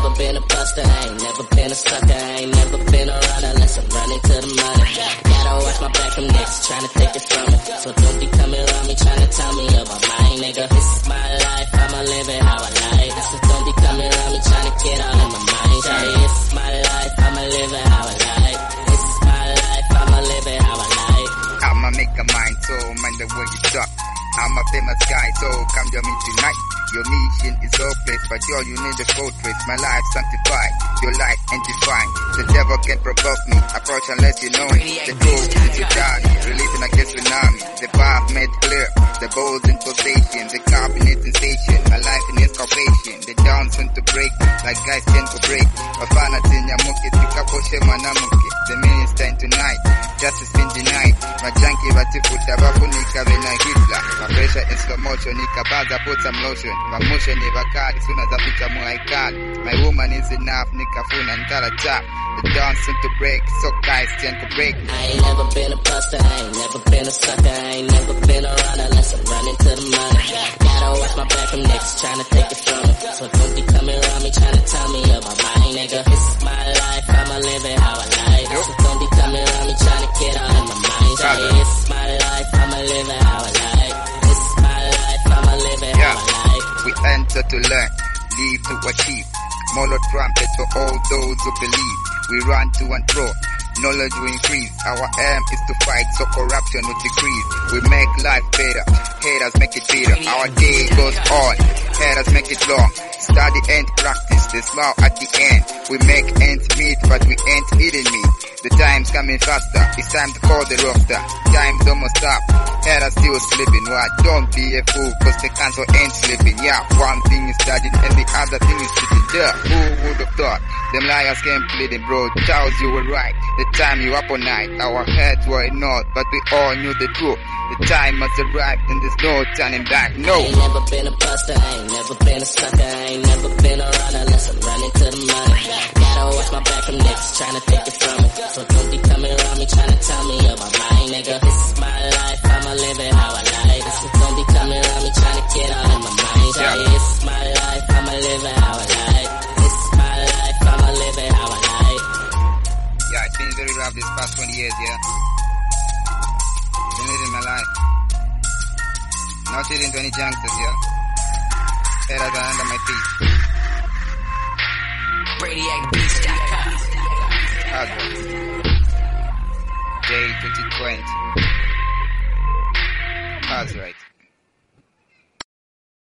never been a buster, I ain't never been a sucker, I ain't never been around unless I'm running to the money. Gotta watch my back from niggas trying to take it from me. So don't be coming around me trying to tell me about mine, nigga. This is my life, I'ma live it how I like. So don't be coming around me trying to get all in my mind. Say, this is my life, I'ma live it how I like. This is my life, I'ma live it how I like. I'ma make a mind, so mind the way you talk. I'm a famous guy, so come to me tonight. Your mission is hopeless, but all you need a fortress. My life sanctified, your life ain't defined. The devil can't provoke me, approach unless you know it. The truth is your dark, releasing against tsunami. The path made clear, the balls in possession. The cabinet sensation, my life in escapation. The down soon to break, like guys tend to break. Mafana tinyamuke, tukaposhe manamuke. The meaning's time tonight, justice been denied. My junkie batifuta bafunika vena Hitler. My pressure in slow motion, nikabaza put some lotion. My motion never card, soon as I put a more like card. My woman is enough, nikafuna ntala chap. The dawn soon to break, so guys tend to break. I ain't never been a buster, I ain't never been a sucker, I ain't never been around unless I'm running to the money. Gotta watch my back from niggas trying to take it from me. So don't be coming around me trying to tell me about mine, nigga. This is my life, I'ma live it how I like. So don't be coming around me trying to get all in my mind. Say, this is my life, I'ma live it how I like. This is my life, I'ma live it how I like. We enter to learn, live to achieve. Molo trumpet for all those who believe. We run to and fro, knowledge will increase. Our aim is to fight so corruption will decrease. We make life better, haters make it bitter. Our day goes on, haters make it long. Study and practice, they smile at the end. We make ends meet, but we ain't eating meat. The time's coming faster, it's time to call the roster. Time's almost up, haters still sleeping. Well, don't be a fool, cause the council ain't sleeping. Yeah, one thing is studying and the other thing is sitting there. Who would have thought? Them liars came pleading, bro. Charles, you were right. The time you up all night, our heads were ignored, but we all knew the truth. The time has arrived and there's no turning back, no. I ain't never been a buster, I ain't never been a sucker, I ain't never been around unless I'm running to the money. Gotta watch my back from niggas trying to take it from me. So don't be coming around me trying to tell me about mine, nigga. This is my life, I'ma live it how I like. So don't be coming around me trying to get all in my mind. Say, this is my life, I'ma live it how I like. This is my life, I'ma live it how I like. Yeah, it's been very rough this past 20 years, yeah. Been living my life. Not eating to any youngsters, yeah. Haters are under my feet. RadiacBeats.com. Day 2020. That's right.